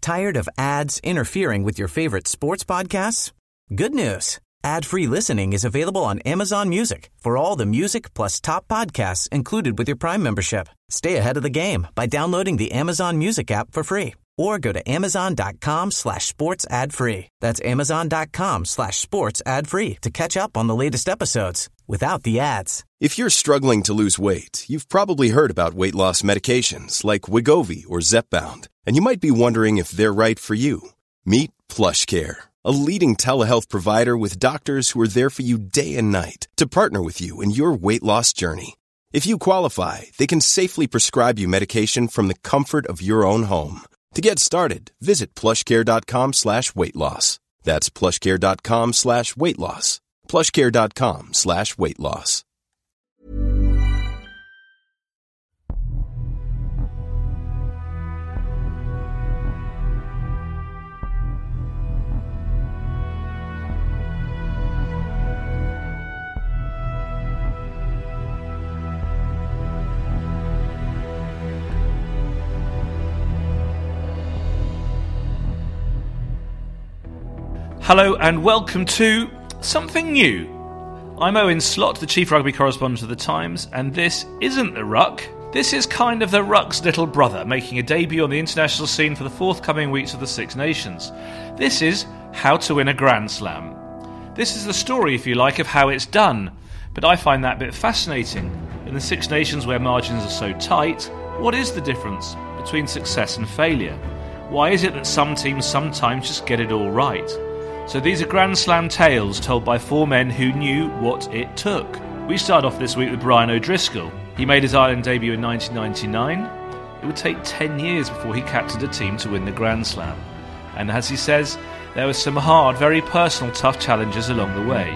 Tired of ads interfering with your favorite sports podcasts? Good news. Ad-free listening is available on Amazon Music for all the music plus top podcasts included with your Prime membership. Stay ahead of the game by downloading the Amazon Music app for free or go to amazon.com/sports ad free. That's amazon.com/sports ad free to catch up on the latest episodes without the ads. If you're struggling to lose weight, you've probably heard about weight loss medications like Wegovy or Zepbound, and you might be wondering if they're right for you. Meet PlushCare, a leading telehealth provider with doctors who are there for you day and night to partner with you in your weight loss journey. If you qualify, they can safely prescribe you medication from the comfort of your own home. To get started, visit plushcare.com/weight loss. That's plushcare.com/weight loss. plushcare.com/weight loss. Hello and welcome to Something New. I'm Owen Slott, the Chief Rugby Correspondent of The Times, and this isn't the Ruck. This is kind of the Ruck's little brother, making a debut on the international scene for the forthcoming weeks of the Six Nations. This is How to Win a Grand Slam. This is the story, if you like, of how it's done, but I find that bit fascinating. In the Six Nations where margins are so tight, what is the difference between success and failure? Why is it that some teams sometimes just get it all right? So these are Grand Slam tales told by four men who knew what it took. We start off this week with Brian O'Driscoll. He made his Ireland debut in 1999. It would take 10 years before he captained a team to win the Grand Slam. And as he says, there were some hard, very personal, tough challenges along the way.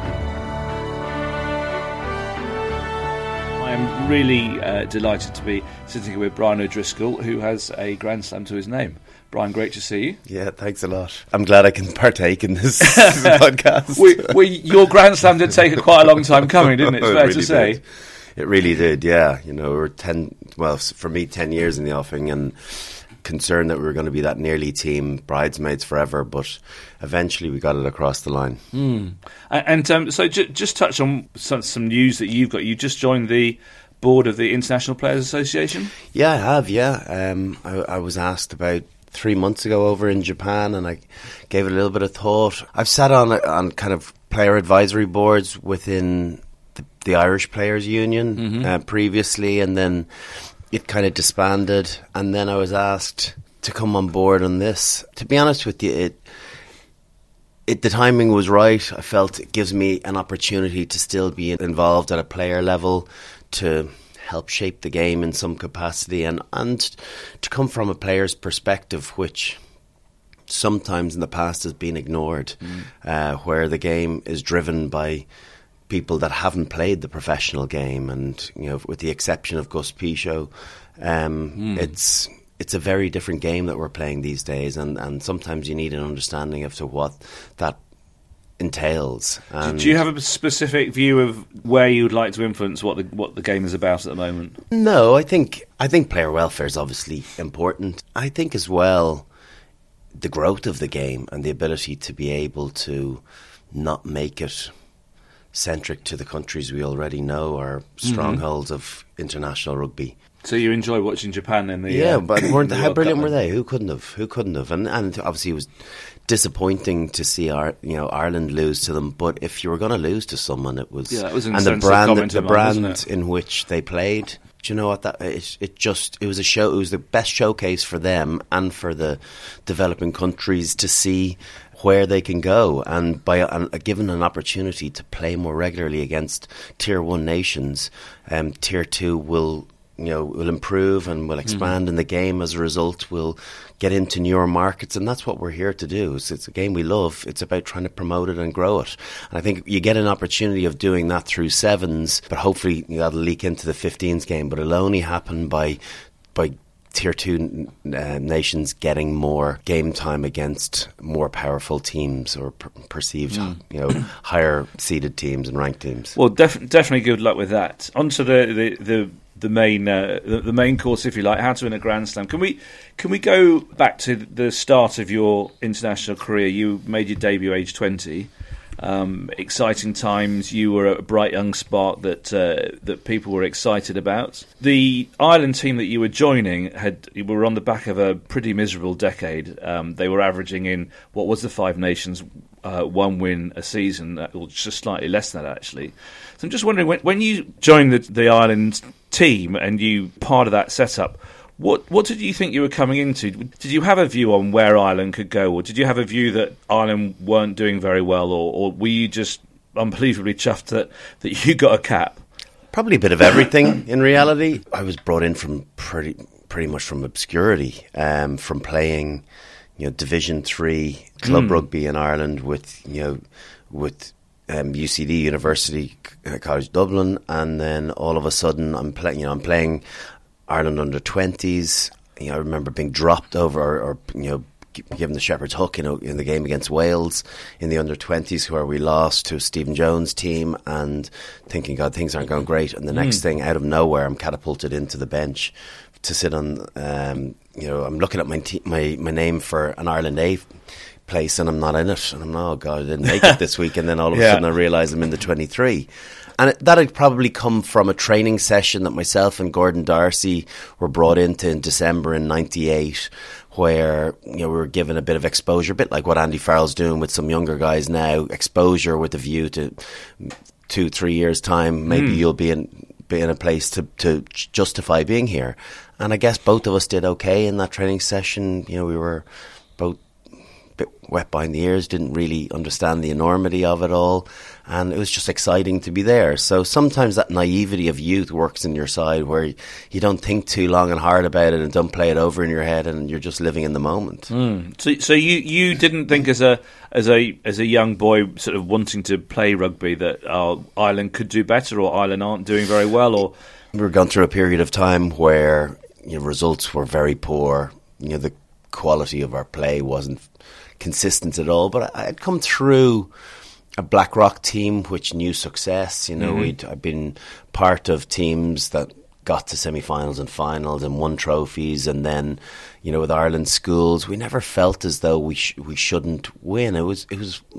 I am really delighted to be sitting here with Brian O'Driscoll, who has a Grand Slam to his name. Brian, great to see you. Yeah, thanks a lot. I'm glad I can partake in this podcast. Your Grand Slam did take quite a long time coming, didn't it? It's fair really to say. Did. It really did, yeah. You know, we're 10 years in the offing and concerned that we were going to be that nearly team, bridesmaids forever, but eventually we got it across the line. So just touch on some news that you've got. You just joined the board of the International Players Association? Yeah, I have, yeah. I was asked about 3 months ago over in Japan, and I gave it a little bit of thought. I've sat on kind of player advisory boards within the Irish Players Union previously, and then it kind of disbanded, and then I was asked to come on board on this. To be honest with you, the timing was right. I felt it gives me an opportunity to still be involved at a player level, to help shape the game in some capacity, and to come from a player's perspective, which sometimes in the past has been ignored, where the game is driven by people that haven't played the professional game, and you know, with the exception of Gus Pichot, it's a very different game that we're playing these days, and sometimes you need an understanding of to what that entails. And do you have a specific view of where you'd like to influence what the game is about at the moment? No, I think player welfare is obviously important. I think as well the growth of the game and the ability to be able to not make it centric to the countries we already know are strongholds of international rugby. So you enjoy watching Japan in the but how brilliant were they? Who couldn't have? And obviously it was disappointing to see Ireland lose to them. But if you were going to lose to someone, it was and the brand in which they played. Do you know what? It was a show. It was the best showcase for them and for the developing countries to see where they can go, and given an opportunity to play more regularly against Tier 1 nations, Tier 2 will improve and will expand in the game. As a result, we'll get into newer markets, and that's what we're here to do. It's a game we love. It's about trying to promote it and grow it. And I think you get an opportunity of doing that through sevens, but hopefully that'll leak into the 15s game. But it'll only happen by Tier 2 nations getting more game time against more powerful teams, or perceived higher seeded teams and ranked teams. Well, definitely good luck with that. On to the the main course, if you like, how to win a Grand Slam. Can we go back to the start of your international career? You made your debut age 20. Exciting times. You were a bright young spark that people were excited about. The Ireland team that you were joining were on the back of a pretty miserable decade. They were averaging in what was the Five Nations 1 win a season, or just slightly less than that actually. So I'm just wondering, when you joined the Ireland team and you part of that setup, what did you think you were coming into? Did you have a view on where Ireland could go, or did you have a view that Ireland weren't doing very well, or were you just unbelievably chuffed that you got a cap? Probably a bit of everything. In reality, I was brought in from pretty much from obscurity, from playing, Division 3 club rugby in Ireland with UCD, University College Dublin, and then all of a sudden I'm playing Ireland under 20s. I remember being dropped over or given the shepherd's hook in the game against Wales in the under 20s, where we lost to a Stephen Jones team, and thinking, God, things aren't going great. And the next thing, out of nowhere, I'm catapulted into the bench to sit on. I'm looking at my name for an Ireland A place, and I'm not in it. And I'm oh God, I didn't make it this week. And then all of a sudden I realise I'm in the 23. And that had probably come from a training session that myself and Gordon Darcy were brought into in December in 98, where we were given a bit of exposure, a bit like what Andy Farrell's doing with some younger guys now, exposure with a view to 2-3 years' time, maybe you'll be in a place to justify being here. And I guess both of us did okay in that training session. We were both a bit wet behind the ears, didn't really understand the enormity of it all, and it was just exciting to be there. So sometimes that naivety of youth works in your side, where you don't think too long and hard about it and don't play it over in your head, and you're just living in the moment. So you didn't think as a young boy sort of wanting to play rugby that Ireland could do better, or Ireland aren't doing very well, or we were going through a period of time where results were very poor. The quality of our play wasn't consistent at all. But I'd come through a Blackrock team which knew success. I'd been part of teams that got to semi-finals and finals and won trophies, and then with Ireland schools, we never felt as though we shouldn't win. It was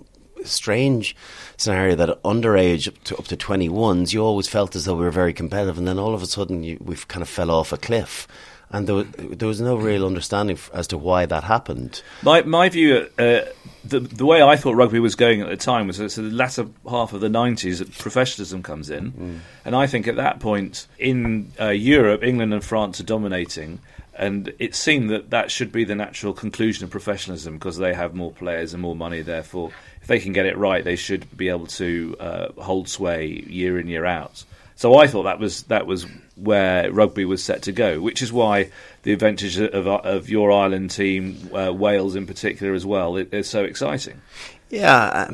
a strange scenario that underage up to 21s, you always felt as though we were very competitive, and then all of a sudden we've kind of fell off a cliff. And there was no real understanding as to why that happened. My view, the way I thought rugby was going at the time was the latter half of the 90s that professionalism comes in. And I think at that point in Europe, England and France are dominating, and it seemed that should be the natural conclusion of professionalism, because they have more players and more money. Therefore, if they can get it right, they should be able to hold sway year in, year out. So I thought that was where rugby was set to go, which is why the advantage of your Ireland team, Wales in particular as well, is so exciting. Yeah,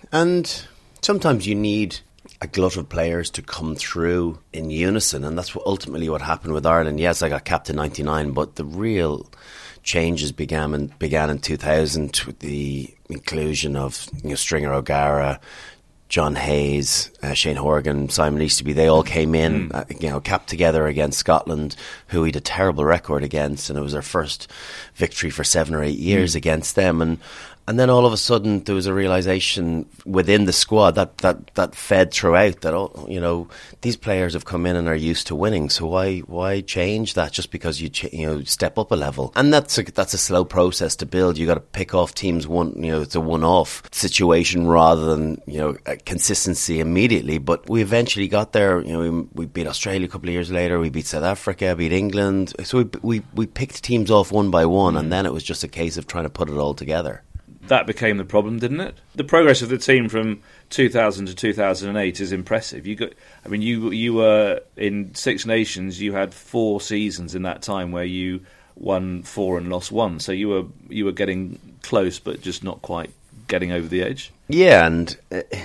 and sometimes you need a glut of players to come through in unison, and that's ultimately what happened with Ireland. Yes, I got capped in 99, but the real changes began in 2000 with the inclusion of Stringer O'Gara, John Hayes, Shane Horgan, Simon Easterby. They all came in, capped together against Scotland, who we had a terrible record against, and it was our first victory for 7 or 8 years against them. And then all of a sudden there was a realisation within the squad that fed throughout that these players have come in and are used to winning, so why change that just because you step up a level? And that's a slow process to build. You got to pick off teams it's a one-off situation rather than a consistency immediately. But we eventually got there. We beat Australia a couple of years later. We beat South Africa, beat England. So we picked teams off one by one, and then it was just a case of trying to put it all together. That became the problem, didn't it? The progress of the team from 2000 to 2008 is impressive. You were in Six Nations. You had 4 seasons in that time where you won 4 and lost 1. So you were getting close, but just not quite getting over the edge. Yeah, and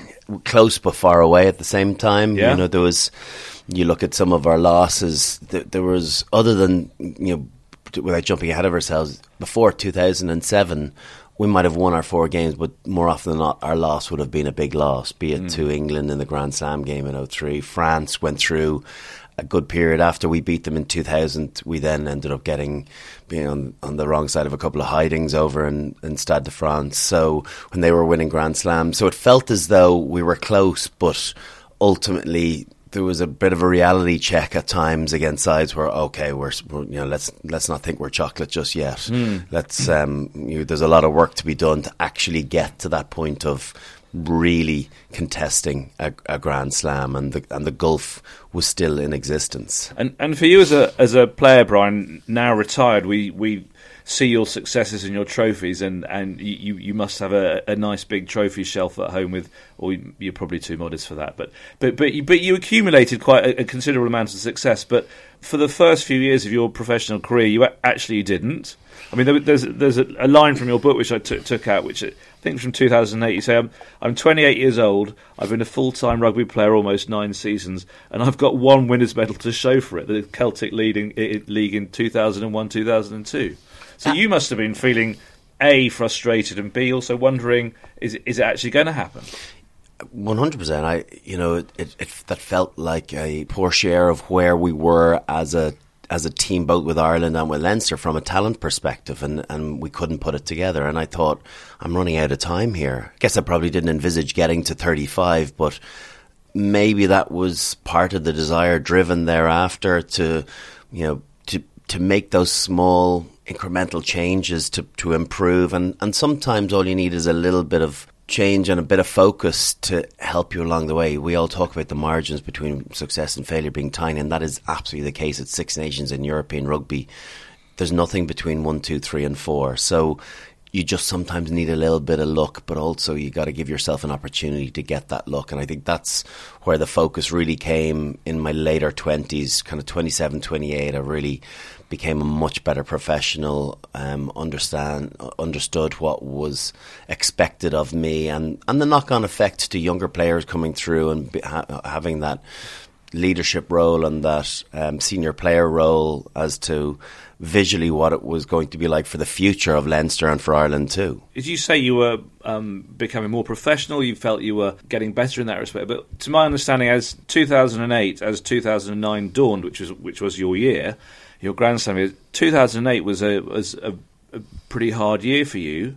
close but far away at the same time. Yeah. There was. You look at some of our losses. There was, other than without jumping ahead of ourselves, before 2007. We might have won our 4 games, but more often than not, our loss would have been a big loss, be it to England in the Grand Slam game in 2003. France went through a good period. After we beat them in 2000, we then ended up being on the wrong side of a couple of hidings over in Stade de France. So when they were winning Grand Slams, so it felt as though we were close, but ultimately there was a bit of a reality check at times against sides where, okay, we're let's not think we're chocolate just yet. Let's there's a lot of work to be done to actually get to that point of really contesting a Grand Slam, and the gulf was still in existence. And for you as a player, Brian, now retired, we see your successes and your trophies, and you must have a nice big trophy shelf at home with, or you're probably too modest for that, but you accumulated quite a considerable amount of success. But for the first few years of your professional career, you actually didn't. I mean, there's a line from your book which I took out, which I think from 2008. You say, I'm 28 years old, I've been a full-time rugby player almost 9 seasons, and I've got one winner's medal to show for it, the Celtic League in 2001-2002. So you must have been feeling A, frustrated, and B, also wondering, is it actually going to happen? 100%. That felt like a poor share of where we were as a team, both with Ireland and with Leinster, from a talent perspective, and we couldn't put it together. And I thought, I'm running out of time here. I guess I probably didn't envisage getting to 35, but maybe that was part of the desire driven thereafter to make those small incremental changes to improve, and sometimes all you need is a little bit of change and a bit of focus to help you along the way. We all talk about the margins between success and failure being tiny, and that is absolutely the case at Six Nations in European rugby. There's nothing between 1, 2, 3 and 4, so you just sometimes need a little bit of luck, but also you got to give yourself an opportunity to get that luck. And I think that's where the focus really came in my later 20s, kind of 27, 28. I really became a much better professional, understood what was expected of me, and the knock-on effect to younger players coming through and having that leadership role and that senior player role as to visually what it was going to be like for the future of Leinster and for Ireland too. Did you say you were becoming more professional? You felt you were getting better in that respect. But to my understanding, as 2008, as 2009 dawned, which was your year, your Grand Slam year, 2008 was a pretty hard year for you.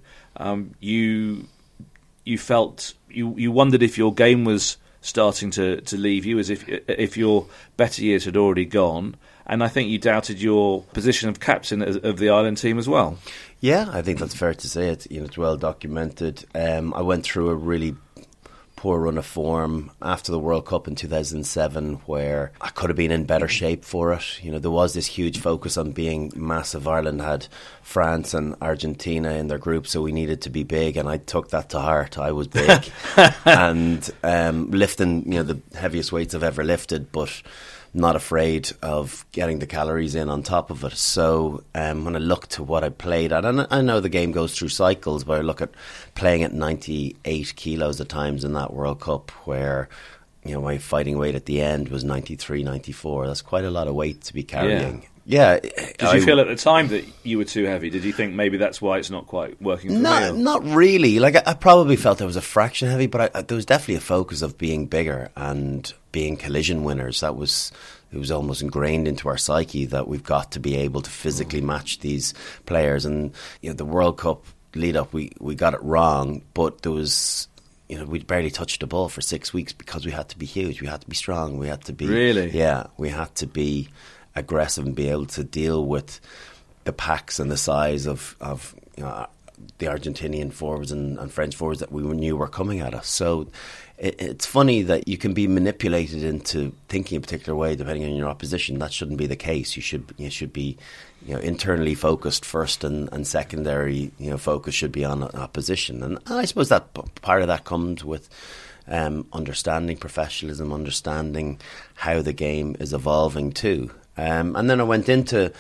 You felt you wondered if your game was starting to leave you, as if your better years had already gone. And I think you doubted your position of captain of the Ireland team as well. Yeah, I think that's fair to say. It's well documented. I went through a really poor run of form after the World Cup in 2007, where I could have been in better shape for it. There was this huge focus on being massive. Ireland had France and Argentina in their group, so we needed to be big, and I took that to heart. I was big and lifting the heaviest weights I've ever lifted, but not afraid of getting the calories in on top of it. So when I look to what I played at, and I know the game goes through cycles, but I look at playing at 98 kilos at times in that World Cup, where my fighting weight at the end was 93, 94. That's quite a lot of weight to be carrying. Yeah. Did you feel at the time that you were too heavy? Did you think maybe that's why it's not quite working for me? Not really. Like I probably felt I was a fraction heavy, but there was definitely a focus of being bigger and being collision winners. It was almost ingrained into our psyche that we've got to be able to physically match these players. And the World Cup lead up, we got it wrong, but there was, we barely touched the ball for 6 weeks because we had to be huge, we had to be strong, we had to be we had to be aggressive and be able to deal with the packs and the size of the Argentinian forwards and French forwards that we knew were coming at us. So it's funny that you can be manipulated into thinking a particular way depending on your opposition. That shouldn't be the case. You should be internally focused first, and secondary focus should be on opposition. And I suppose that part of that comes with understanding professionalism, understanding how the game is evolving too. And then I went into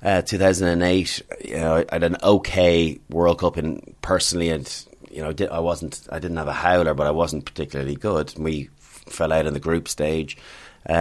2008. I had an okay World Cup personally, and I didn't have a howler, but I wasn't particularly good. We fell out in the group stage,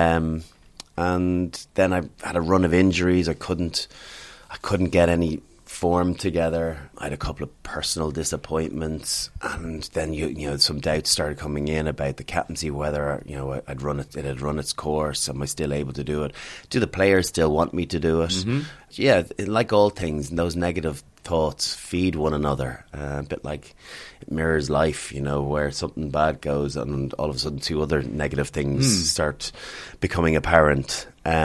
and then I had a run of injuries. I couldn't get any form together. I had a couple of personal disappointments, and then you know some doubts started coming in about the captaincy, whether it had run its course. Am I still able to do it? Do the players still want me to do it? Yeah, like all things, those negative thoughts feed one another. A bit like it mirrors life, where something bad goes, and all of a sudden two other negative things start becoming apparent.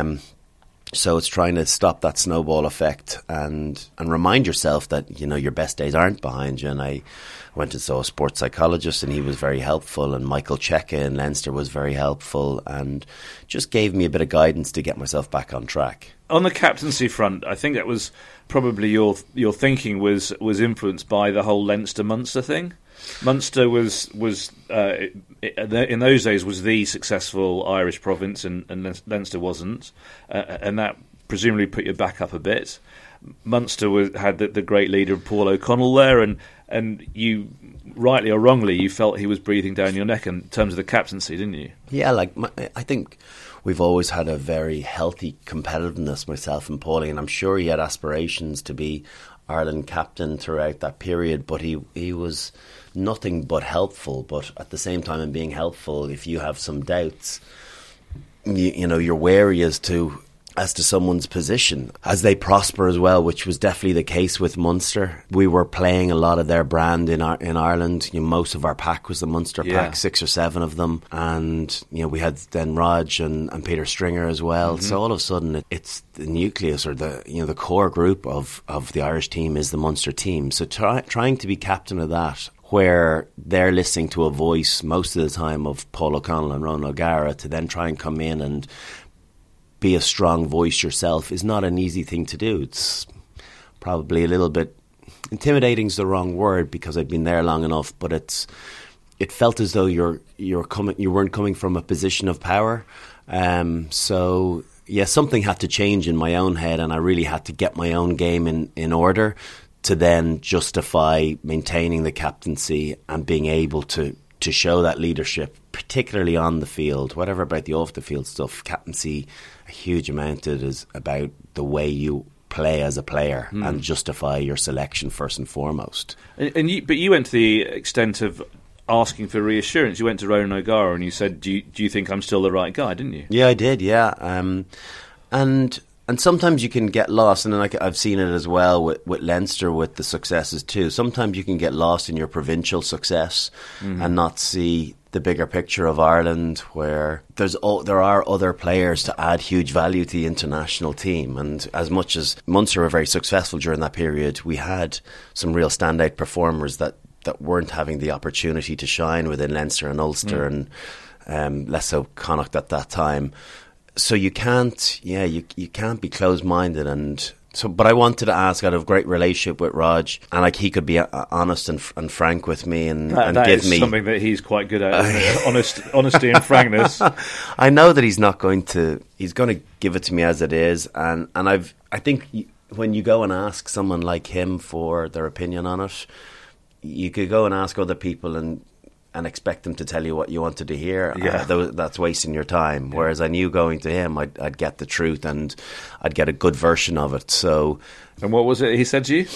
So it's trying to stop that snowball effect and remind yourself that, your best days aren't behind you. And I went and saw a sports psychologist, and he was very helpful. And Michael Cheika in Leinster was very helpful and just gave me a bit of guidance to get myself back on track. On the captaincy front, I think that was probably your thinking was influenced by the whole Leinster-Munster thing. Munster was in those days was the successful Irish province, and Leinster wasn't, and that presumably put you back up a bit. Munster had the great leader Paul O'Connell there, and you, rightly or wrongly, you felt he was breathing down your neck in terms of the captaincy, didn't you? Yeah, I think we've always had a very healthy competitiveness, myself and Paulie, and I'm sure he had aspirations to be Ireland captain throughout that period, but he was nothing but helpful. But at the same time, in being helpful, if you have some doubts, you're wary as to someone's position as they prosper as well, which was definitely the case with Munster. We were playing a lot of their brand in Ireland. Most of our pack was the Munster pack, 6 or 7 of them, and we had then Raj and Peter Stringer as well. So all of a sudden, it's the nucleus or the core group of the Irish team is the Munster team. So trying to be captain of that, where they're listening to a voice most of the time of Paul O'Connell and Ronan O'Gara, to then try and come in and be a strong voice yourself is not an easy thing to do. It's probably a little bit intimidating is the wrong word, because I've been there long enough, but it felt as though you weren't coming from a position of power. So yeah, something had to change in my own head, and I really had to get my own game in order to then justify maintaining the captaincy and being able to show that leadership, particularly on the field. Whatever about the off the field stuff, captaincy, a huge amount of it is about the way you play as a player and justify your selection first and foremost. But you went to the extent of asking for reassurance. You went to Ronan O'Gara and you said, do you think I'm still the right guy, didn't you? Yeah, I did, yeah. And sometimes you can get lost, and I've seen it as well with Leinster, with the successes too. Sometimes you can get lost in your provincial success and not see the bigger picture of Ireland, where there are other players to add huge value to the international team. And as much as Munster were very successful during that period, we had some real standout performers that weren't having the opportunity to shine within Leinster and Ulster and less so Connacht at that time. So you can't be closed-minded, and so. But I wanted to ask. I had a great relationship with Raj, and he could be honest and frank with me, and that give is me something that he's quite good at. Honesty and frankness. I know that he's not going to. He's going to give it to me as it is, and I think when you go and ask someone like him for their opinion on it, you could go and ask other people and expect them to tell you what you wanted to hear. That's wasting your time. Whereas I knew going to him, I'd get the truth and I'd get a good version of it. So, and what was it he said to you?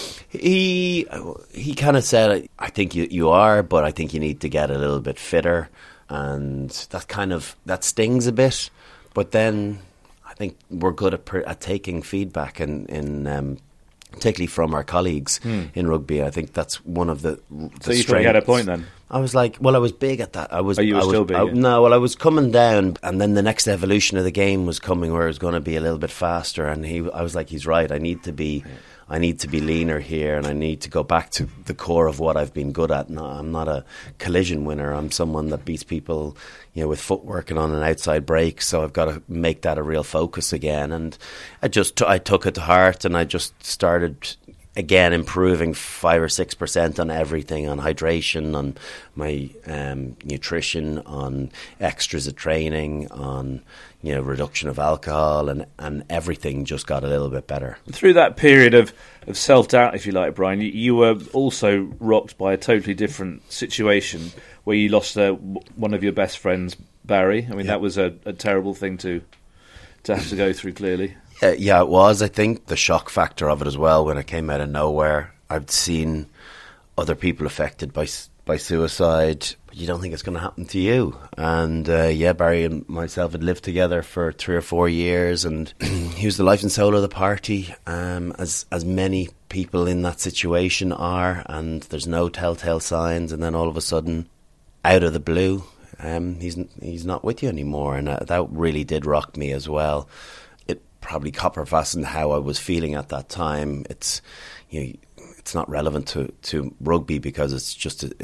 He kind of said, I think you are, but I think you need to get a little bit fitter, and that stings a bit. But then I think we're good at taking feedback and particularly from our colleagues in rugby. I think that's one of the So you thought you had a point then? I was like, well, I was big at that. Still big? No, I was coming down, and then the next evolution of the game was coming, where it was going to be a little bit faster. And I was like, he's right. I need to be leaner here, and I need to go back to the core of what I've been good at. No, I'm not a collision winner. I'm someone that beats people, with footwork and on an outside break. So I've got to make that a real focus again. And I took it to heart, and I just started again improving 5 or 6% on everything, on hydration, on my nutrition, on extras of training, on reduction of alcohol, and everything just got a little bit better. Through that period of self-doubt, if you like, Brian, you were also rocked by a totally different situation where you lost one of your best friends, Barry. I mean, that was a terrible thing to have to go through, clearly. Yeah, it was. I think the shock factor of it as well, when it came out of nowhere. I've seen other people affected by suicide, but you don't think it's going to happen to you. And Barry and myself had lived together for 3 or 4 years, and he was the life and soul of the party, as many people in that situation are, and there's no telltale signs, and then all of a sudden, out of the blue, he's not with you anymore, and that really did rock me as well. It probably copper fastened how I was feeling at that time. It's not relevant to rugby because it's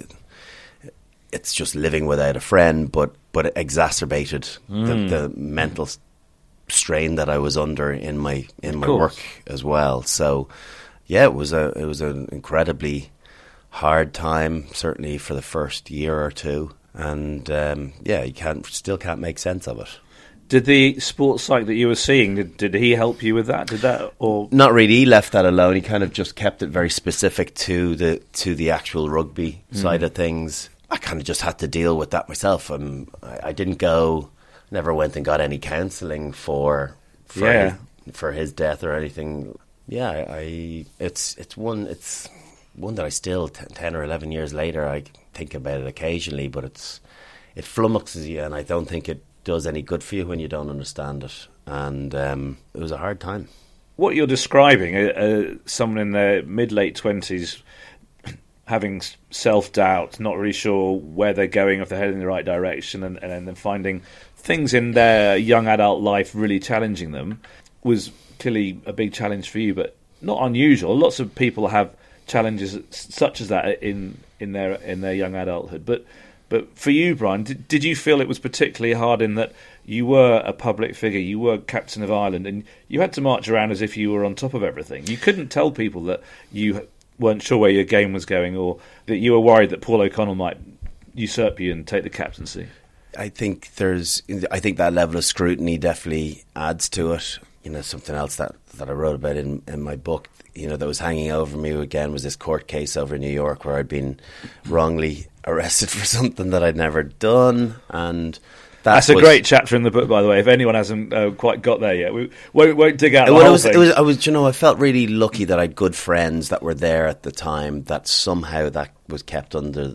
just living without a friend, but it exacerbated the mental strain that I was under in my work as well. So yeah, it was an incredibly hard time, certainly for the first year or two, and you still can't make sense of it. Did the sports psych that you were seeing, did he help you with that? Did that, or not really? He left that alone. He kind of just kept it very specific to the actual rugby side of things. I kind of just had to deal with that myself. I didn't never went and got any counselling for his death or anything. Yeah, it's one that I still 10 or 11 years later I think about it occasionally, but it flummoxes you, and I don't think it does any good for you when you don't understand it. And it was a hard time. What you're describing, someone in their mid-late 20s having self-doubt, not really sure where they're going, if they're heading in the right direction, and then finding things in their young adult life really challenging them, was clearly a big challenge for you, but not unusual. Lots of people have challenges such as that in their young adulthood. But for you, Brian, did you feel it was particularly hard in that you were a public figure, you were captain of Ireland, and you had to march around as if you were on top of everything? You couldn't tell people that you weren't sure where your game was going, or that you were worried that Paul O'Connell might usurp you and take the captaincy. I think that level of scrutiny definitely adds to it. Something else that I wrote about in my book, that was hanging over me again, was this court case over in New York where I'd been wrongly arrested for something that I'd never done, and that's a great chapter in the book, by the way. If anyone hasn't quite got there yet, we won't dig out the whole thing. I felt really lucky that I had good friends that were there at the time, that somehow that was kept under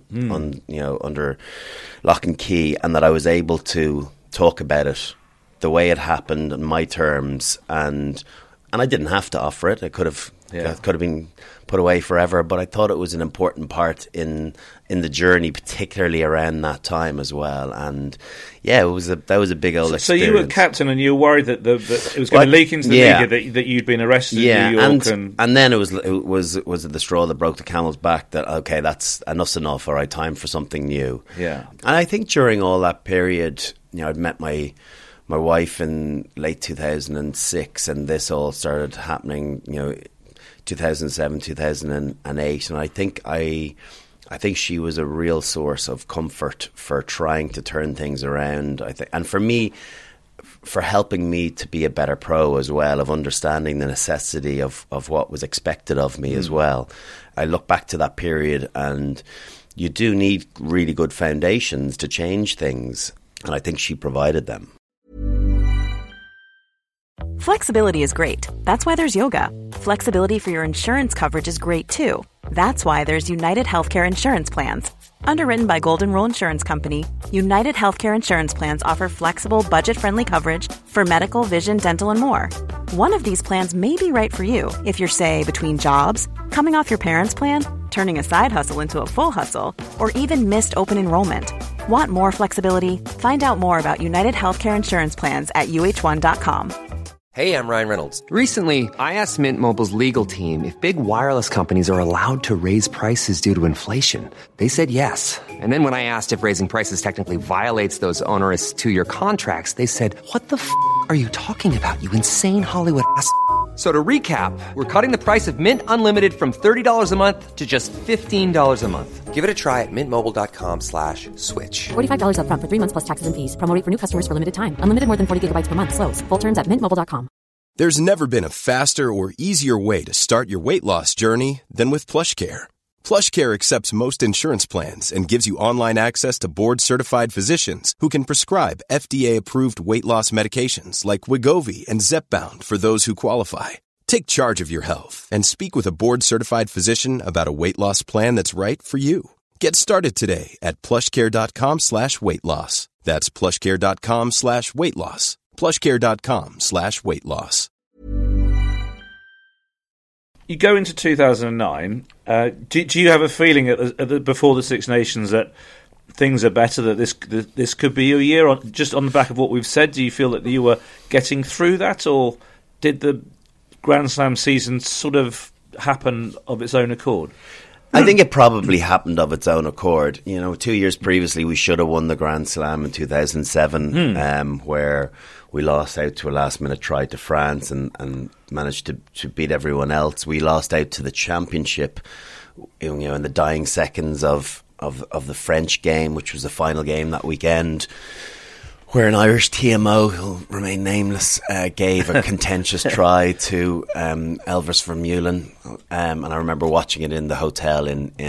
lock and key, and that I was able to talk about it the way it happened on my terms, and I didn't have to offer it. It could have been put away forever, but I thought it was an important part in the journey, particularly around that time as well. And yeah, that was a big old experience. So you were captain, and you were worried that it was going to leak into the media that you'd been arrested in New York, and then it was the straw that broke the camel's back. That okay, that's enough's enough. All right, time for something new. Yeah, and I think during all that period, I'd met my wife in late 2006, and this all started happening, 2007, 2008, and I think she was a real source of comfort for trying to turn things around. I think, and for me, for helping me to be a better pro as well, of understanding the necessity of what was expected of me as well. I look back to that period, and you do need really good foundations to change things, and I think she provided them. Flexibility is great. That's why there's yoga. Flexibility for your insurance coverage is great too. That's why there's United Healthcare Insurance Plans. Underwritten by Golden Rule Insurance Company, United Healthcare Insurance Plans offer flexible, budget-friendly coverage for medical, vision, dental, and more. One of these plans may be right for you if you're, say, between jobs, coming off your parents' plan, turning a side hustle into a full hustle, or even missed open enrollment. Want more flexibility? Find out more about United Healthcare Insurance Plans at uh1.com. Hey, I'm Ryan Reynolds. Recently, I asked Mint Mobile's legal team if big wireless companies are allowed to raise prices due to inflation. They said yes. And then when I asked if raising prices technically violates those onerous 2-year contracts, they said, "What the f*** are you talking about, you insane Hollywood ass?" So to recap, we're cutting the price of Mint Unlimited from $30 a month to just $15 a month. Give it a try at mintmobile.com/switch. $45 up front for 3 months plus taxes and fees. Promo rate for new customers for limited time. Unlimited more than 40 gigabytes per month. Slows full terms at mintmobile.com. There's never been a faster or easier way to start your weight loss journey than with PlushCare. PlushCare accepts most insurance plans and gives you online access to board-certified physicians who can prescribe FDA-approved weight loss medications like Wegovy and Zepbound for those who qualify. Take charge of your health and speak with a board-certified physician about a weight loss plan that's right for you. Get started today at plushcare.com/weight-loss. That's plushcare.com/weight-loss. plushcare.com/weight-loss. You go into 2009. Do you have a feeling before the Six Nations that things are better, that this could be a year, just on the back of what we've said? Do you feel that you were getting through that, or did the Grand Slam season sort of happen of its own accord? I think it probably happened of its own accord. 2 years previously, we should have won the Grand Slam in 2007, where we lost out to a last-minute try to France and managed to beat everyone else. We lost out to the championship, in the dying seconds of the French game, which was the final game that weekend, where an Irish TMO, who'll remain nameless, gave a contentious try to Elvis Vermeulen, and I remember watching it in the hotel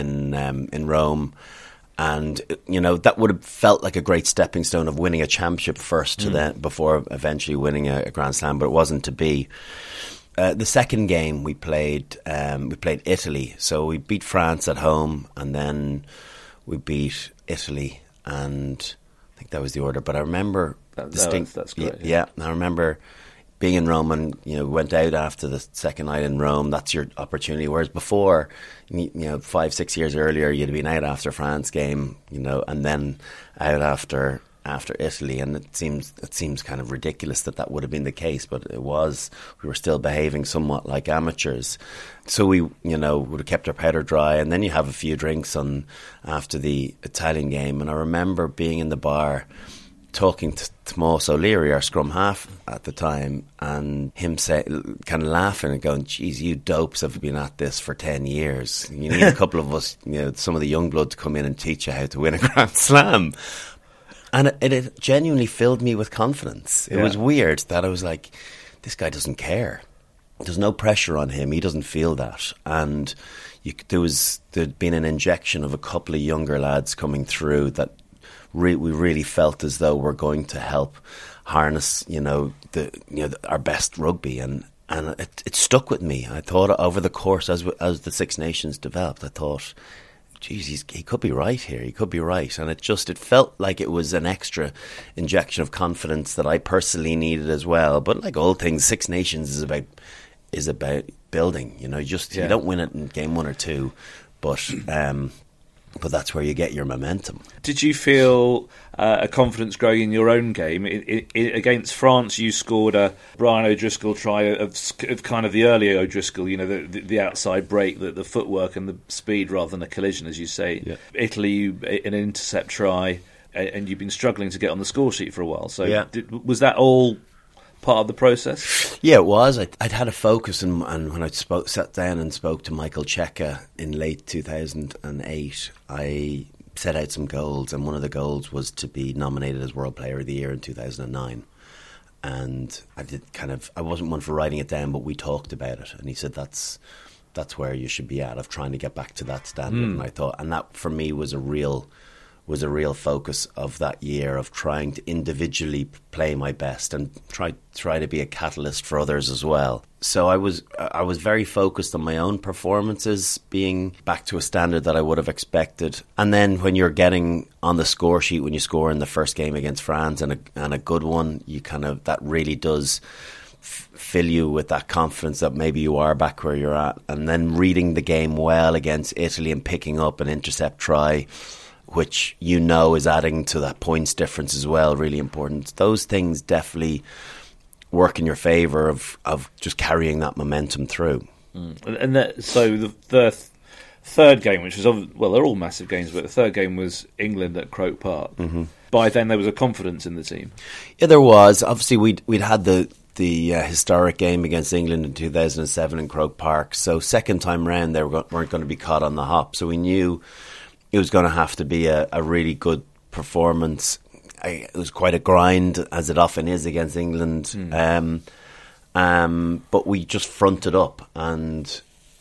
in Rome, and that would have felt like a great stepping stone of winning a championship first to then, before eventually winning a Grand Slam, but it wasn't to be. The second game we played Italy, so we beat France at home, and then we beat Italy, and I think that was the order. But I remember that's great. Yeah, I remember being in Rome, and went out after the second night in Rome. That's your opportunity. Whereas before, 5-6 years earlier, you'd have been out after France game, and then out after Italy, and it seems kind of ridiculous that would have been the case, but it was. We were still behaving somewhat like amateurs, so we would have kept our powder dry, and then you have a few drinks after the Italian game. And I remember being in the bar talking to Tomás O'Leary, our scrum half at the time, and him kind of laughing and going, "Geez, you dopes have been at this for 10 years. You need a couple of us, some of the young blood to come in and teach you how to win a Grand Slam." And it genuinely filled me with confidence. It was weird that I was like, this guy doesn't care. There's no pressure on him. He doesn't feel that. And there'd been an injection of a couple of younger lads coming through that we really felt as though we're going to help harness, our best rugby. And it stuck with me. I thought over the course, as the Six Nations developed, I thought, geez, he could be right here. He could be right. And it felt like it was an extra injection of confidence that I personally needed as well. But like all things, Six Nations is about building. You don't win it in game 1 or 2, but that's where you get your momentum. Did you feel a confidence growing in your own game? Against France, you scored a Brian O'Driscoll try of kind of the earlier O'Driscoll, the outside break, the footwork and the speed rather than a collision, as you say. Yeah. Italy, an intercept try, and you've been struggling to get on the score sheet for a while. So was that all part of the process? Yeah, it was. I'd had a focus, and when I sat down and spoke to Michael Cheika in late 2008, I set out some goals, and one of the goals was to be nominated as World Player of the Year in 2009. And I wasn't one for writing it down, but we talked about it, and he said that's where you should be at, of trying to get back to that standard. And I thought, and that for me was a real focus of that year, of trying to individually play my best and try to be a catalyst for others as well. So I was very focused on my own performances being back to a standard that I would have expected. And then when you're getting on the score sheet, when you score in the first game against France and a good one, that really does fill you with that confidence that maybe you are back where you're at. And then reading the game well against Italy and picking up an intercept try, which is adding to that points difference as well, really important. Those things definitely work in your favour of just carrying that momentum through. So the third game, which was, they're all massive games, but the third game was England at Croke Park. Mm-hmm. By then there was a confidence in the team. Yeah, there was. Obviously we'd had the historic game against England in 2007 in Croke Park, so second time round they weren't going to be caught on the hop, so we knew it was going to have to be a really good performance. It was quite a grind, as it often is against England. But we just fronted up, and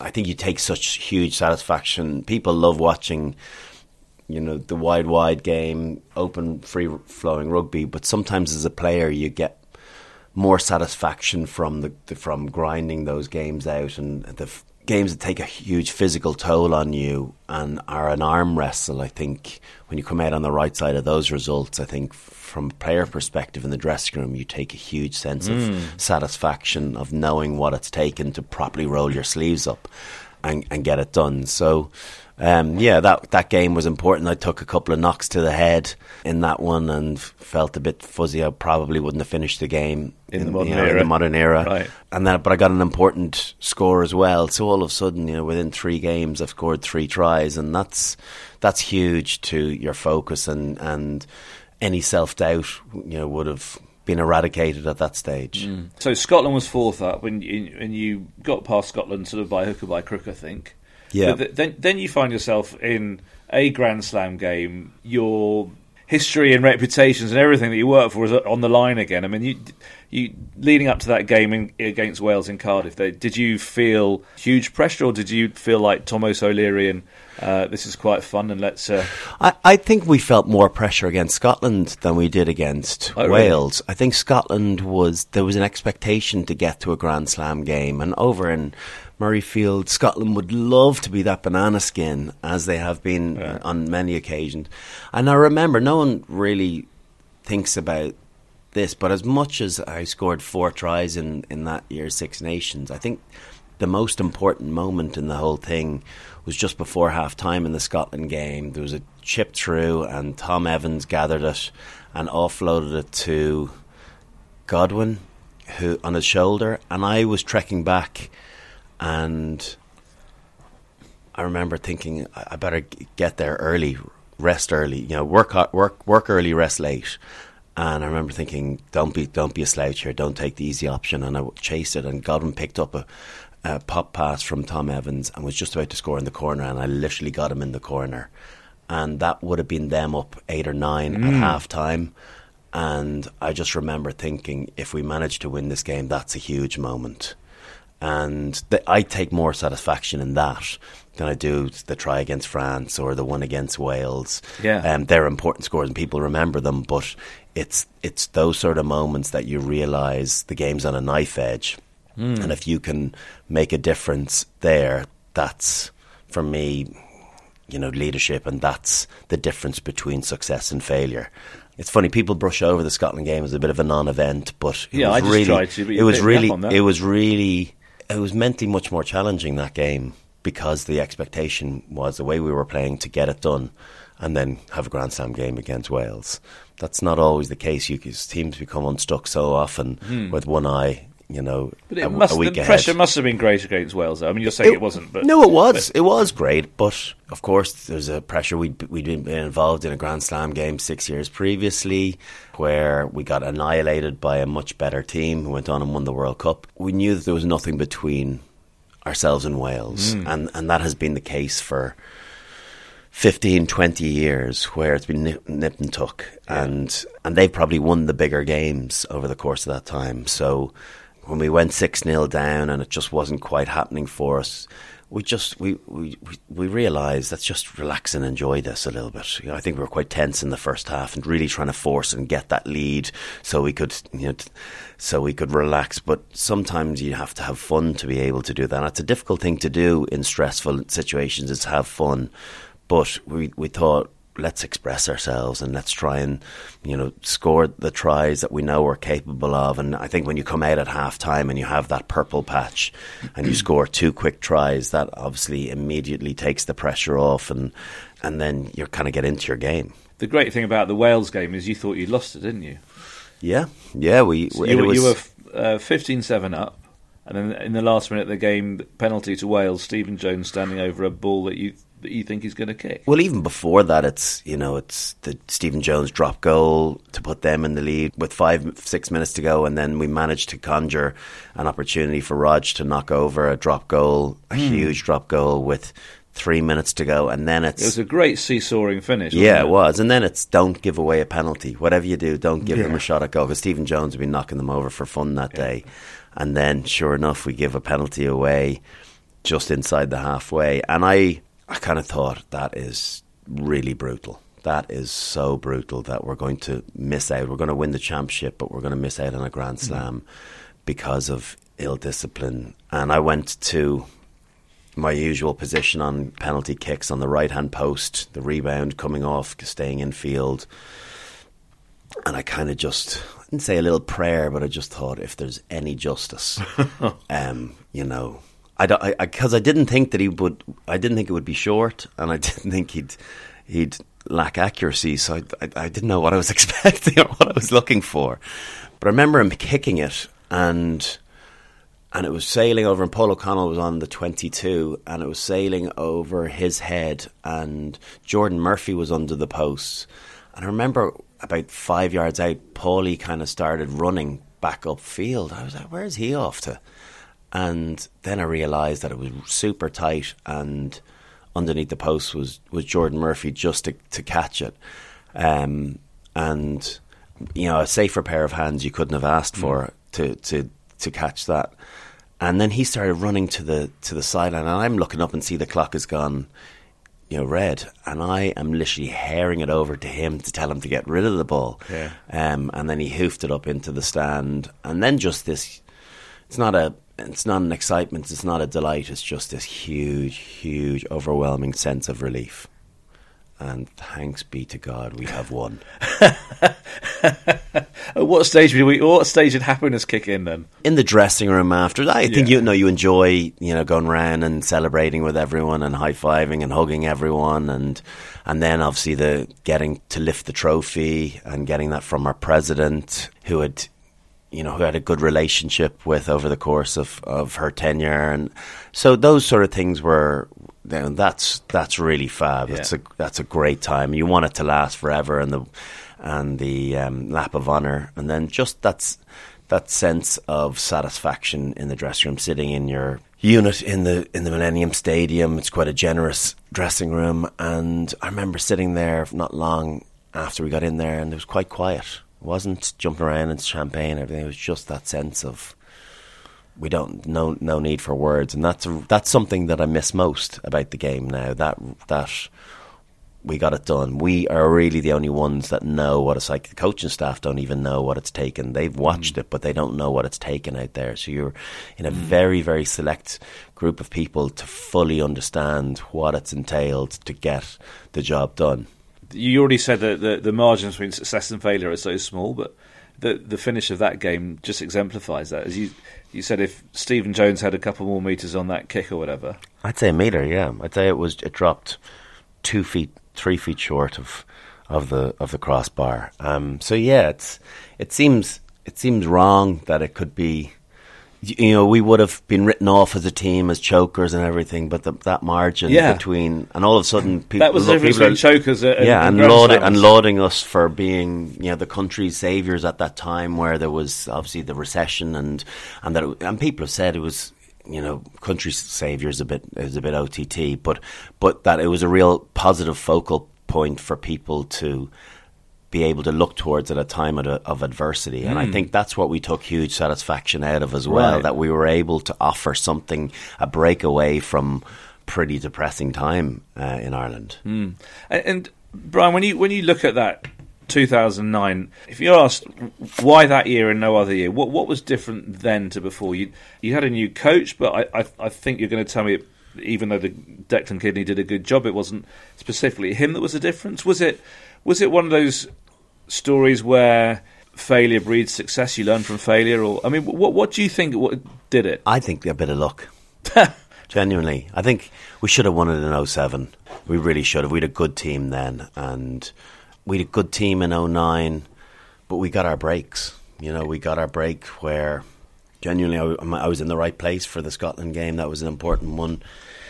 I think you take such huge satisfaction. People love watching, the wide game, open, free-flowing rugby. But sometimes as a player, you get more satisfaction from from grinding those games out, and the games that take a huge physical toll on you and are an arm wrestle. I think when you come out on the right side of those results, I think from a player perspective in the dressing room, you take a huge sense of satisfaction of knowing what it's taken to properly roll your sleeves up and get it done. So that game was important. I took a couple of knocks to the head in that one and felt a bit fuzzy. I probably wouldn't have finished the game in the modern era. Right. But I got an important score as well. So all of a sudden, within 3 games, I've scored 3 tries, and that's huge to your focus, and any self-doubt, would have been eradicated at that stage. So Scotland was 4th up, and you got past Scotland sort of by hook or by crook, I think. Yeah. But then you find yourself in a Grand Slam game. Your history and reputations and everything that you work for is on the line again. I mean, you leading up to that game against Wales in Cardiff, did you feel huge pressure, or did you feel like Thomas O'Leary and this is quite fun and let's... I think we felt more pressure against Scotland than we did against Wales. Really? I think there was an expectation to get to a Grand Slam game, and over in Murrayfield, Scotland would love to be that banana skin, as they have been on many occasions. And I remember, no one really thinks about this, but as much as I scored 4 tries in that year's Six Nations, I think the most important moment in the whole thing was just before half-time in the Scotland game. There was a chip through, and Tom Evans gathered it and offloaded it to Godwin, who on his shoulder, and I was trekking back. And I remember thinking, I better get there early, rest early, work early, rest late. And I remember thinking, don't be a slouch here, don't take the easy option. And I chased it, and Godwin picked up a pop pass from Tom Evans and was just about to score in the corner, and I literally got him in the corner. And that would have been them up 8 or 9 at half time. And I just remember thinking, if we manage to win this game, that's a huge moment. And I take more satisfaction in that than I do the try against France or the one against Wales. Yeah. They're important scores and people remember them, but it's those sort of moments that you realise the game's on a knife edge. And if you can make a difference there, that's, for me, leadership, and that's the difference between success and failure. It's funny, people brush over the Scotland game as a bit of a non-event, but it was mentally much more challenging, that game, because the expectation was the way we were playing to get it done and then have a Grand Slam game against Wales. That's not always the case. Teams become unstuck so often with one eye, but a week the ahead. pressure must have been great against Wales, though. I mean, you're saying it wasn't. But no, it was. It was great, but of course there's a pressure. We'd been involved in a Grand Slam game 6 years previously where we got annihilated by a much better team who went on and won the World Cup. We knew that there was nothing between ourselves and Wales, and that has been the case for 15, 20 years, where it's been nip and tuck, and they've probably won the bigger games over the course of that time. So when we went 6-0 down and it just wasn't quite happening for us, we realised, let's just relax and enjoy this a little bit. I think we were quite tense in the first half and really trying to force and get that lead so we could relax. But sometimes you have to have fun to be able to do that. And it's a difficult thing to do in stressful situations, is have fun. But we thought, let's express ourselves and let's try and, score the tries that we know we're capable of. And I think when you come out at half time and you have that purple patch and you score 2 quick tries, that obviously immediately takes the pressure off, and then you kind of get into your game. The great thing about the Wales game is you thought you'd lost it, didn't you? Yeah. You were 15-7 up, and then in the last minute of the game, penalty to Wales, Stephen Jones standing over a ball that you think he's going to kick. Well, even before that, it's the Stephen Jones drop goal to put them in the lead with 5-6 minutes to go, and then we managed to conjure an opportunity for Rog to knock over a drop goal, a huge drop goal with 3 minutes to go, and then it was a great seesawing finish. Yeah, it was, and then it's don't give away a penalty. Whatever you do, don't give them a shot at goal, because Stephen Jones had been knocking them over for fun that day. And then, sure enough, we give a penalty away. just inside the halfway. And I kind of thought, that is really brutal. That is so brutal that we're going to miss out. We're going to win the championship, but we're going to miss out on a Grand Slam because of ill discipline. And I went to my usual position on penalty kicks on the right-hand post, the rebound coming off, staying in field. And I kind of just, I didn't say a little prayer, but I just thought, if there's any justice, you know, because I didn't think that he would. I didn't think it would be short, and I didn't think he'd lack accuracy. So I didn't know what I was expecting or what I was looking for. But I remember him kicking it, and it was sailing over, and Paul O'Connell was on the 22, and it was sailing over his head, and Jordan Murphy was under the posts. And I remember about 5 yards out, Paulie kind of started running back upfield. I was like, where's he off to? And then I realised that it was super tight, and underneath the post was Jordan Murphy just to catch it. And, you know, a safer pair of hands you couldn't have asked for to catch that. And then he started running to the sideline, and I'm looking up and see the clock has gone, you know, red, and I am literally herring it over to him to tell him to get rid of the ball. Yeah. And then he hoofed it up into the stand, and then just this, it's not an excitement, it's not a delight, it's just this huge, overwhelming sense of relief. And thanks be to God, we have won. At what stage did happiness kick in then? In the dressing room after. I think you enjoy going around and celebrating with everyone and high fiving and hugging everyone, and then obviously the getting to lift the trophy and getting that from our president, who had a good relationship with over the course of her tenure, and so those sort of things were. That's really fab. Yeah. That's a great time. You want it to last forever, and the lap of honour, and then just that sense of satisfaction in the dressing room, sitting in your unit in the Millennium Stadium. It's quite a generous dressing room, and I remember sitting there not long after we got in there, and it was quite quiet. It wasn't jumping around and champagne and everything. It was just that sense of no need for words, and that's something that I miss most about the game now. That we got it done. We are really the only ones that know what it's like. The coaching staff don't even know what it's taken. They've watched it, but they don't know what it's taken out there. So you're in a very, very select group of people to fully understand what it's entailed to get the job done. You already said that the margins between success and failure are so small, but the finish of that game just exemplifies that. As you said, if Stephen Jones had a couple more metres on that kick or whatever, I'd say a metre. Yeah, I'd say it dropped 2 feet, 3 feet short of the crossbar. So yeah, it seems wrong that it could be. We would have been written off as a team as chokers and everything, but that margin between, and all of a sudden people, that was the difference between chokers and lauding us for being the country's saviours at that time, where there was obviously the recession and people have said it was country's saviours a bit OTT, but that it was a real positive focal point for people to be able to look towards at a time of adversity. And I think that's what we took huge satisfaction out of as well, right. That we were able to offer something, a breakaway from pretty depressing time in Ireland. And Brian, when you look at that 2009, if you're asked why that year and no other year, what was different then to before? You had a new coach, but I think you're going to tell me, even though the Declan Kidney did a good job, it wasn't specifically him that was the difference. Was it one of those stories where failure breeds success? You learn from failure, or what do you think? What did it? I think a bit of luck. Genuinely, I think we should have won it in 07. We really should have. We had a good team then, and we had a good team in 09, but we got our breaks. We got our break where genuinely I was in the right place for the Scotland game. That was an important one.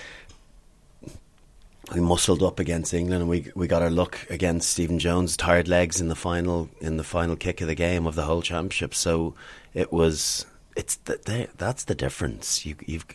We muscled up against England, and we got our luck against Stephen Jones' tired legs in the final kick of the game of the whole championship. So that's the difference.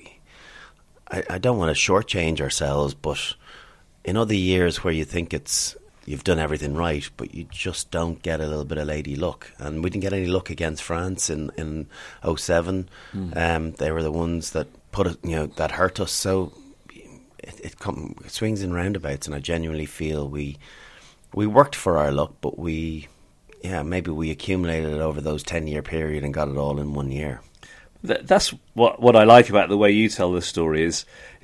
I don't want to shortchange ourselves, but in other years where you think you've done everything right, but you just don't get a little bit of lady luck, and we didn't get any luck against France in 07. They were the ones that that hurt us. So it swings and roundabouts, and I genuinely feel we worked for our luck, but maybe we accumulated it over those 10-year period and got it all in 1 year. That's what I like about the way you tell this story is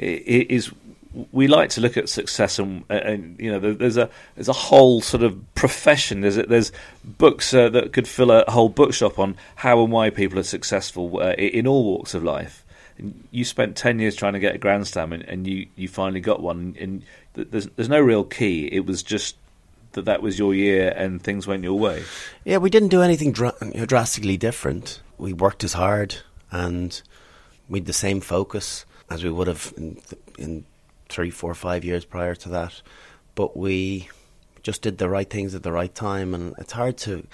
we like to look at success, and there's a whole sort of profession. There's books that could fill a whole bookshop on how and why people are successful in all walks of life. And you spent 10 years trying to get a Grand Slam, and you finally got one. And there's no real key. It was just that was your year, and things went your way. Yeah, we didn't do anything drastically different. We worked as hard, and we had the same focus as we would have in 3, 4, 5 years prior to that. But we just did the right things at the right time, and it's hard to...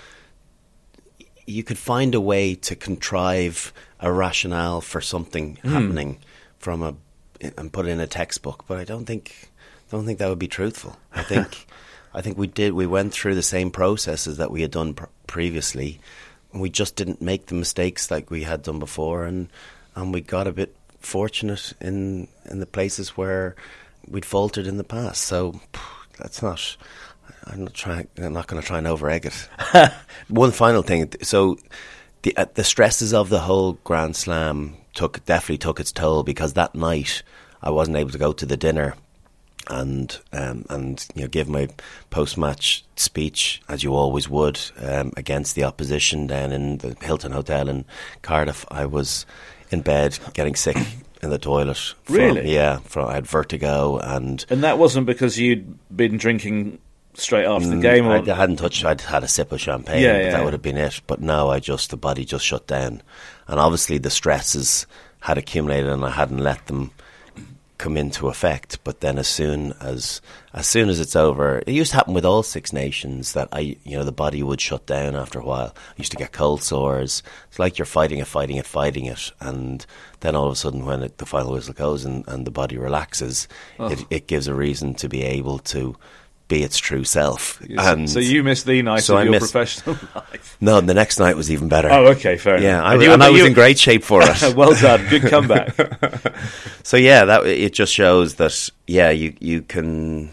You could find a way to contrive a rationale for something happening and put it in a textbook, but I don't think that would be truthful. I think we went through the same processes that we had done previously, and we just didn't make the mistakes like we had done before, and we got a bit fortunate in the places where we'd faltered in the past. So that's not... I'm not going to try and over-egg it. One final thing. So the stresses of the whole Grand Slam definitely took its toll, because that night I wasn't able to go to the dinner and give my post-match speech, as you always would, against the opposition down in the Hilton Hotel in Cardiff. I was in bed getting sick in the toilet. Really? Yeah. I had vertigo. And that wasn't because you'd been drinking straight after the game? I hadn't touched. I'd had a sip of champagne, but that would have been it. But no, the body just shut down, and obviously the stresses had accumulated, and I hadn't let them come into effect. But then as soon as it's over, it used to happen with all Six Nations that the body would shut down after a while. I used to get cold sores. It's like you're fighting it, and then all of a sudden, when the final whistle goes and the body relaxes, it gives a reason to be able to be its true self. And so you missed the night of your professional life. No, the next night was even better. Oh, okay, fair enough. Yeah, I was in great shape for it. Well done, good comeback. So yeah, it just shows that you can.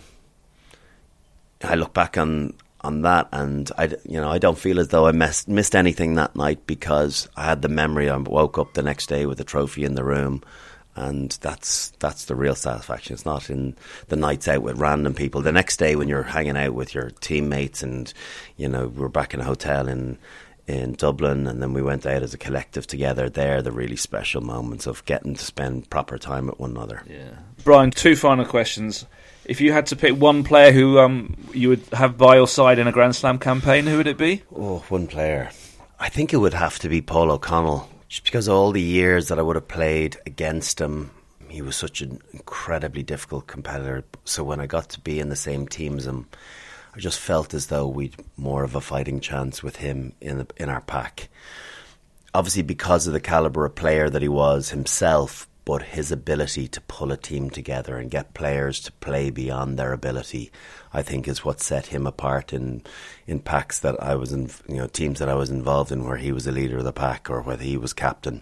I look back on that, and I don't feel as though I missed anything that night, because I had the memory. I woke up the next day with a trophy in the room. And that's the real satisfaction. It's not in the nights out with random people. The next day when you're hanging out with your teammates, and we're back in a hotel in Dublin, and then we went out as a collective together. They're the really special moments of getting to spend proper time with one another. Yeah, Brian, 2 final questions. If you had to pick one player who you would have by your side in a Grand Slam campaign, who would it be? Oh, one player. I think it would have to be Paul O'Connell. Just because of all the years that I would have played against him. He was such an incredibly difficult competitor. So when I got to be in the same team as him, I just felt as though we'd more of a fighting chance with him in our pack. Obviously because of the calibre of player that he was himself, but his ability to pull a team together and get players to play beyond their ability, I think, is what set him apart in packs that I was in, teams that I was involved in, where he was the leader of the pack or whether he was captain.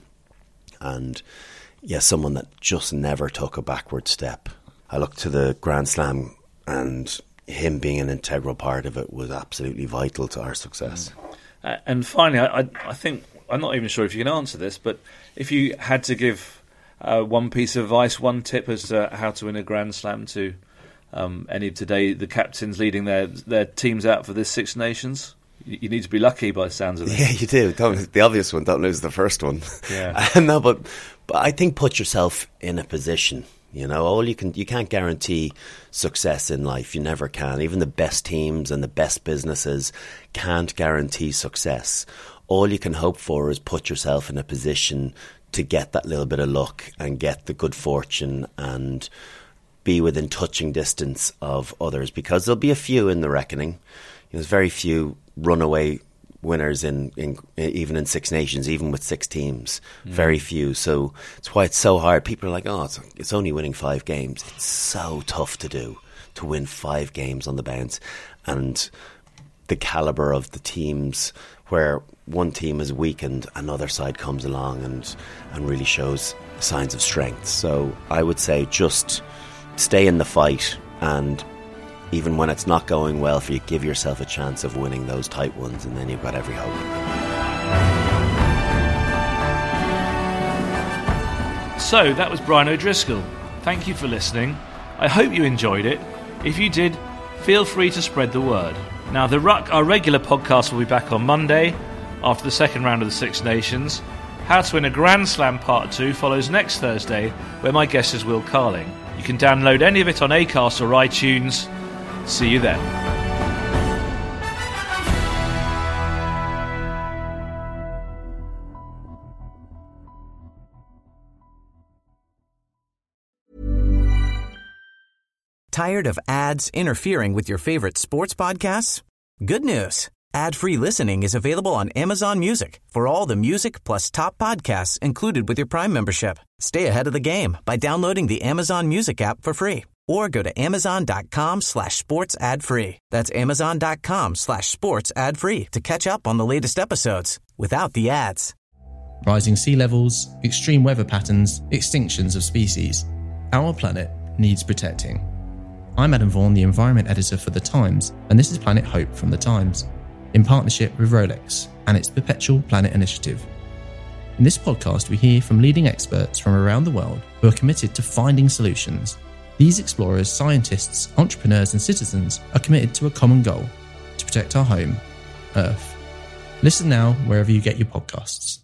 And someone that just never took a backward step. I look to the Grand Slam, and him being an integral part of it was absolutely vital to our success. And finally, I think, I'm not even sure if you can answer this, but if you had to give one piece of advice, one tip as to how to win a Grand Slam to any of today, the captains leading their teams out for this Six Nations, you need to be lucky by the sounds of it. Yeah, you do. The obvious one, don't lose the first one. Yeah. No, but I think put yourself in a position. You can't guarantee success in life. You never can. Even the best teams and the best businesses can't guarantee success. All you can hope for is put yourself in a position to get that little bit of luck and get the good fortune and be within touching distance of others, because there'll be a few in the reckoning. There's very few runaway winners in even in Six Nations, even with 6 teams. Very few. So it's why it's so hard. People are like, it's only winning 5 games. It's so tough to do, to win 5 games on the bounce. And the calibre of the teams, where one team is weakened, another side comes along and really shows signs of strength. So I would say just stay in the fight, and even when it's not going well for you, give yourself a chance of winning those tight ones, and then you've got every hope. So that was Brian O'Driscoll. Thank you for listening. I hope you enjoyed it. If you did, feel free to spread the word. Now, The Ruck, our regular podcast, will be back on Monday after the second round of the Six Nations. How to Win a Grand Slam Part 2 follows next Thursday, where my guest is Will Carling. You can download any of it on Acast or iTunes. See you then. Tired of ads interfering with your favorite sports podcasts? Good news. Ad-free listening is available on Amazon Music for all the music plus top podcasts included with your Prime membership. Stay ahead of the game by downloading the Amazon Music app for free or go to amazon.com/sports ad free. That's amazon.com/sports ad free to catch up on the latest episodes without the ads. Rising sea levels, extreme weather patterns, extinctions of species. Our planet needs protecting. I'm Adam Vaughan, the Environment Editor for The Times, and this is Planet Hope from The Times, in partnership with Rolex and its Perpetual Planet Initiative. In this podcast, we hear from leading experts from around the world who are committed to finding solutions. These explorers, scientists, entrepreneurs and citizens are committed to a common goal: to protect our home, Earth. Listen now wherever you get your podcasts.